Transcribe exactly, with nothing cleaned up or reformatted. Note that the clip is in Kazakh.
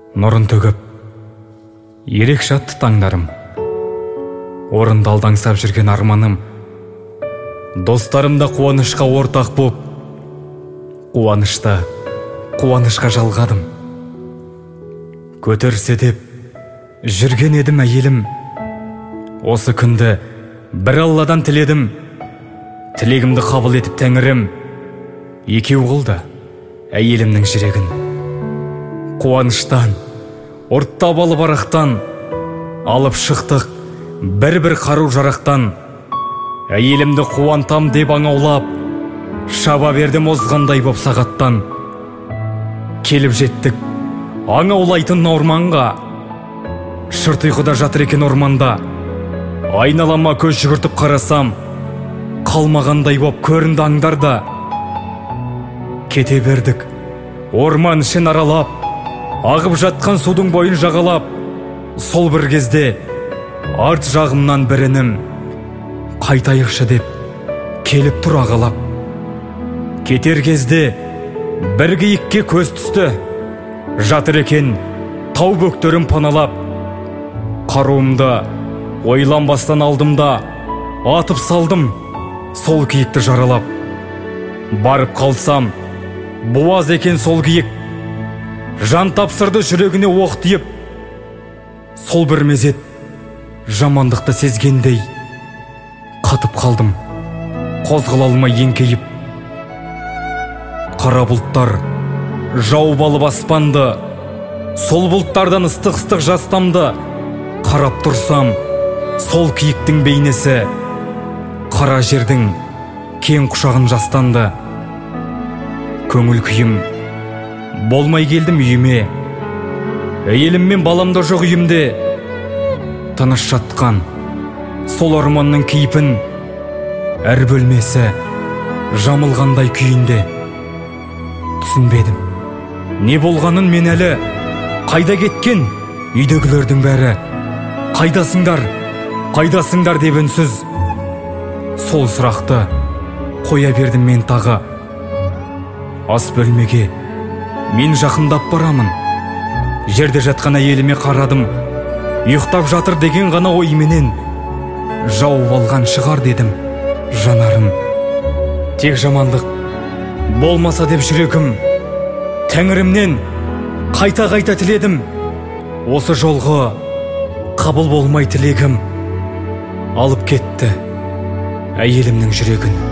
нұрын төгіп, ерек жатты таңдарым. Орынды алдаңсап жүрген арманым, достарымда қуанышқа ортақ боп, қуанышта қуанышқа жалғадым. Көтерсе деп жүрген едім әйелім, осы күнді бір Алладан тіледім. Тілегімді қабыл етіп тәңірім, екеу қылды әйелімнің жүрегін. Қуаныштан, ұрттап алып арақтан, алып шықтық бір-бір қару жарақтан. Әйелімді қуантам деп аңаулап, шаба бердім озғандай боп сағаттан. Келіп жеттік аңаулайтын орманға, шырт ұйқыда жатыр екен орманда. Айналама көз жүгіртіп қарасам, қалмағандай боп көрінді аңдарда. Кете бердік орман ішін аралап, ағып жатқан судың бойын жағалап. Сол бір кезде арт жағымнан бірінім, қайтайықшы деп келіп тұр ағалап. Кетер кезде бір киікке көз түсті, жатыр екен тау бөктерін паналап. Қаруымды ойланбастан алдым да, атып салдым сол киікті жаралап. Барып қалсам, буаз екен сол киік, жан тапсырды жүрегіне оқ тиіп. Сол бір мезет жамандықты сезгендей, қатып қалдым қозғала алмай еңкейіп. Қара бұлттар жауып алып аспанды, сол бұлттардан ыстық-ыстық жастамды. Қарап тұрсам, сол киіктің бейнесі қара жердің кең құшағын жастанды. Көңіл күйім болмай келдім үйіме, әйелім мен баламда жоқ үйімде. Тыныш жатқан сол орманның кейпін, әр бөлмесі жамылғандай күйінде. Түсінбедім не болғанын мен әлі, қайда кеткен үйдегілердің бәрі. Қайдасыңдар, қайдасыңдар деп үнсіз. Сол сұрақты қоя бердім мен тағы. Ас бөлмеге мен жақындап барамын, жерде жатқан әйеліме қарадым. Ұйықтап жатыр деген ғана ойменен, жауып алған шығар дедім жанарым. Тек жамандық болмаса деп жүрегім, тәңірімнен қайта-қайта тіледім. Осы жолғы қабыл болмай тілегім, алып кетті әйелімнің жүрегін.